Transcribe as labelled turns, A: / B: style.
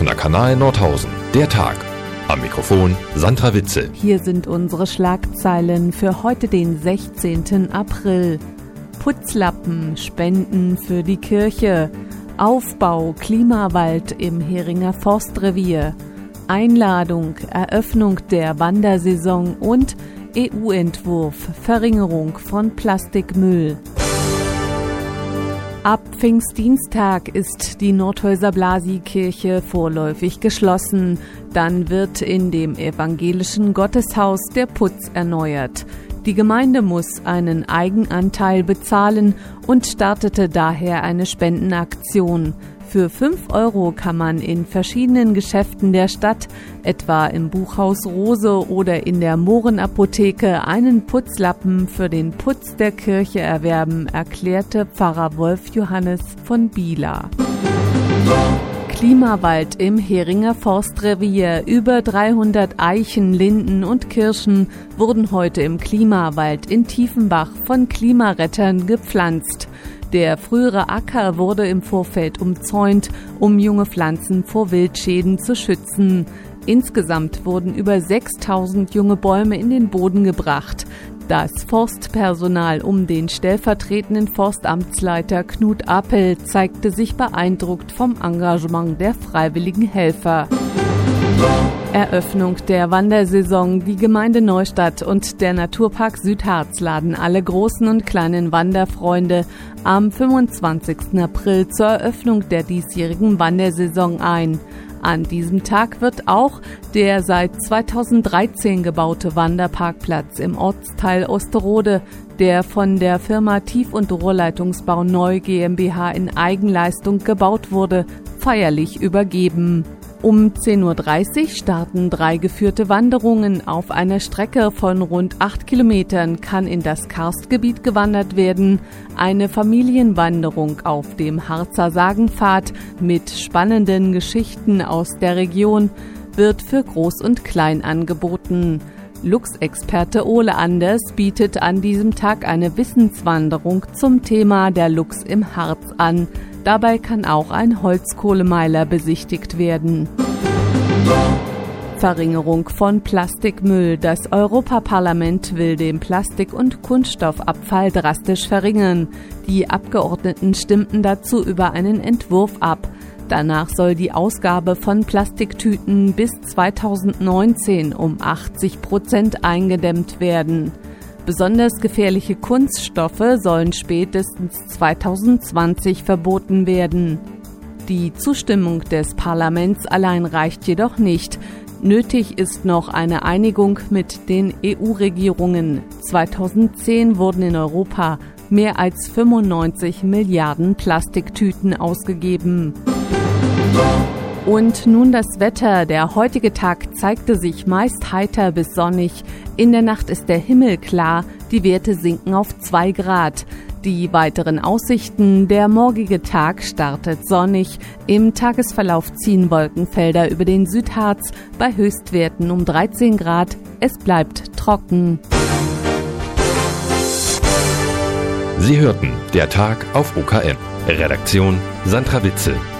A: Offener Kanal Nordhausen. Der Tag. Am Mikrofon Sandra Witzel.
B: Hier sind unsere Schlagzeilen für heute, den 16. April. Putzlappen, Spenden für die Kirche. Aufbau Klimawald im Heringer Forstrevier. Einladung, Eröffnung der Wandersaison und EU-Entwurf, Verringerung von Plastikmüll. Ab Pfingstdienstag ist die Nordhäuser Blasi-Kirche vorläufig geschlossen. Dann wird in dem evangelischen Gotteshaus der Putz erneuert. Die Gemeinde muss einen Eigenanteil bezahlen und startete daher eine Spendenaktion. Für 5 € kann man in verschiedenen Geschäften der Stadt, etwa im Buchhaus Rose oder in der Mohrenapotheke, einen Putzlappen für den Putz der Kirche erwerben, erklärte Pfarrer Wolf Johannes von Bieler. Klimawald im Heringer Forstrevier. Über 300 Eichen, Linden und Kirschen wurden heute im Klimawald in Tiefenbach von Klimarettern gepflanzt. Der frühere Acker wurde im Vorfeld umzäunt, um junge Pflanzen vor Wildschäden zu schützen. Insgesamt wurden über 6.000 junge Bäume in den Boden gebracht. Das Forstpersonal um den stellvertretenden Forstamtsleiter Knut Appel zeigte sich beeindruckt vom Engagement der freiwilligen Helfer. Eröffnung der Wandersaison. Die Gemeinde Neustadt und der Naturpark Südharz laden alle großen und kleinen Wanderfreunde am 25. April zur Eröffnung der diesjährigen Wandersaison ein. An diesem Tag wird auch der seit 2013 gebaute Wanderparkplatz im Ortsteil Osterode, der von der Firma Tief- und Rohrleitungsbau Neu GmbH in Eigenleistung gebaut wurde, feierlich übergeben. Um 10.30 Uhr starten 3 geführte Wanderungen. Auf einer Strecke von rund 8 Kilometern kann in das Karstgebiet gewandert werden. Eine Familienwanderung auf dem Harzer Sagenpfad mit spannenden Geschichten aus der Region wird für Groß und Klein angeboten. Luchsexperte Ole Anders bietet an diesem Tag eine Wissenswanderung zum Thema der Luchs im Harz an. Dabei kann auch ein Holzkohlemeiler besichtigt werden. Verringerung von Plastikmüll. Das Europaparlament will den Plastik- und Kunststoffabfall drastisch verringern. Die Abgeordneten stimmten dazu über einen Entwurf ab. Danach soll die Ausgabe von Plastiktüten bis 2019 um 80% eingedämmt werden. Besonders gefährliche Kunststoffe sollen spätestens 2020 verboten werden. Die Zustimmung des Parlaments allein reicht jedoch nicht. Nötig ist noch eine Einigung mit den EU-Regierungen. 2010 wurden in Europa mehr als 95 Milliarden Plastiktüten ausgegeben. Und nun das Wetter. Der heutige Tag zeigte sich meist heiter bis sonnig. In der Nacht ist der Himmel klar, die Werte sinken auf 2 Grad. Die weiteren Aussichten: Der morgige Tag startet sonnig. Im Tagesverlauf ziehen Wolkenfelder über den Südharz bei Höchstwerten um 13 Grad. Es bleibt trocken.
A: Sie hörten der Tag auf OKM. Redaktion Sandra Witzel.